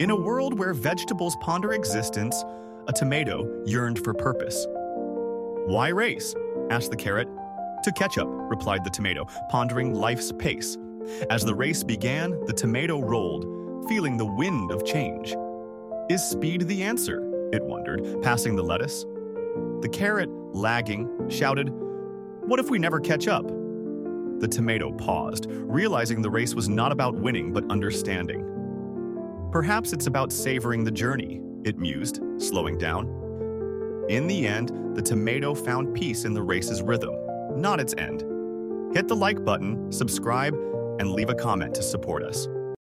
In a world where vegetables ponder existence, a tomato yearned for purpose. "Why race?" asked the carrot. "To catch up," replied the tomato, pondering life's pace. As the race began, the tomato rolled, feeling the wind of change. "Is speed the answer?" it wondered, passing the lettuce. The carrot, lagging, shouted, "What if we never catch up?" The tomato paused, realizing the race was not about winning but understanding. "Perhaps it's about savoring the journey," it mused, slowing down. In the end, the tomato found peace in the race's rhythm, not its end. Hit the like button, subscribe, and leave a comment to support us.